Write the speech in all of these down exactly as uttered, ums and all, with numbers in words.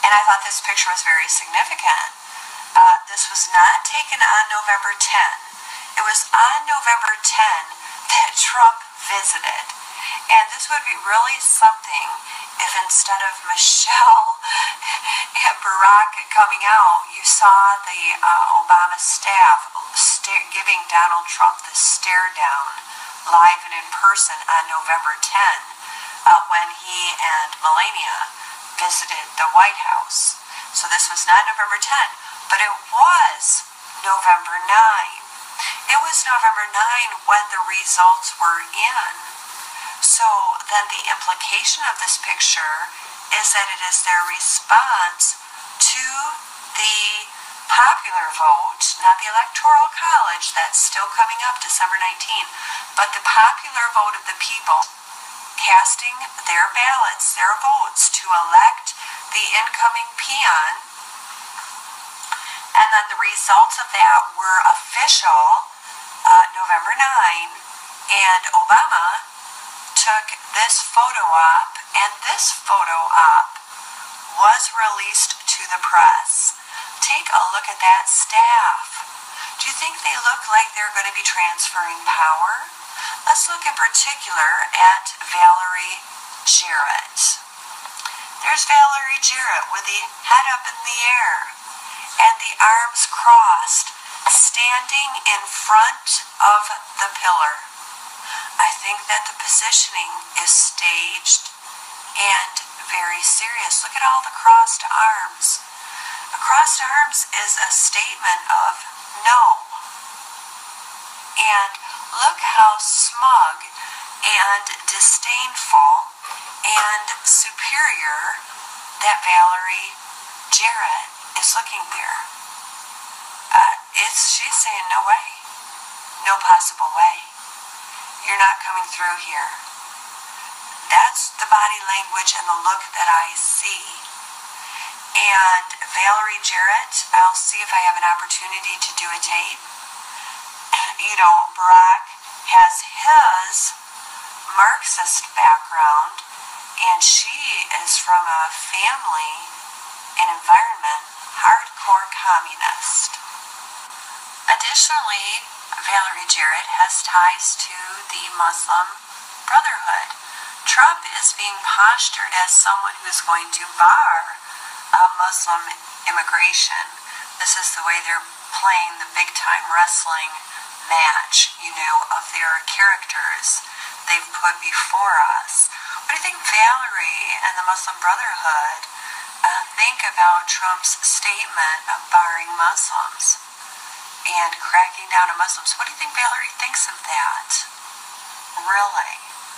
And I thought this picture was very significant. Uh, this was not taken on November tenth. It was on November tenth that Trump visited. And this would be really something if instead of Michelle and Barack coming out, you saw the uh, Obama staff sta- giving Donald Trump the stare down live and in person on November tenth uh, when he and Melania visited the White House. So this was not November tenth, but it was November ninth. It was November ninth when the results were in. So then the implication of this picture is that it is their response to the popular vote, not the Electoral College, that's still coming up December nineteenth, but the popular vote of the people casting their ballots, their votes to elect the incoming peon. And then the results of that were official uh, November ninth, and Obama took this photo op, and this photo op was released to the press. Take a look at that staff. Do you think they look like they're going to be transferring power? Let's look in particular at Valerie Jarrett. There's Valerie Jarrett with the head up in the air and the arms crossed, standing in front of the pillar. I think that the positioning is staged and very serious. Look at all the crossed arms. A crossed arms is a statement of no. And look how smug and disdainful and superior that Valerie Jarrett is looking there. Uh, it's she's saying no way, no possible way. You're not coming through here. That's the body language and the look that I see. And Valerie Jarrett, I'll see if I have an opportunity to do a tape. You know, Barack has his Marxist background, and she is from a family and environment, hardcore communist. Additionally, Valerie Jarrett has ties to the Muslim Brotherhood. Trump is being postured as someone who's going to bar uh, Muslim immigration. This is the way they're playing the big-time wrestling match, you know, of their characters they've put before us. What do you think Valerie and the Muslim Brotherhood uh, think about Trump's statement of barring Muslims and cracking down on Muslims? What do you think Valerie thinks of that? Really?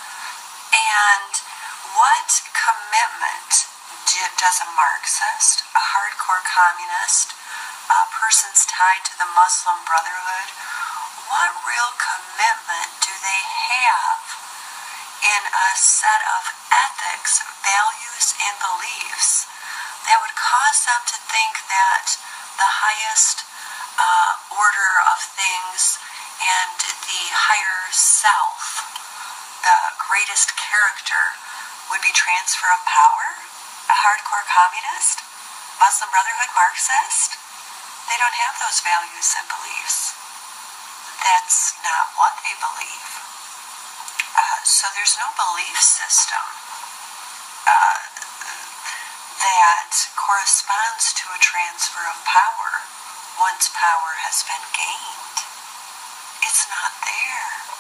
And what commitment do, does a Marxist, a hardcore communist, a person's tied to the Muslim Brotherhood, what real commitment do they have in a set of ethics, values, and beliefs that would cause them to think that the highest uh, order of things and the higher self, the greatest character, would be transfer of power? A hardcore communist? Muslim Brotherhood Marxist? They don't have those values and beliefs. That's not what they believe. Uh, so there's no belief system uh, that corresponds to a transfer of power once power has been gained. It's not there.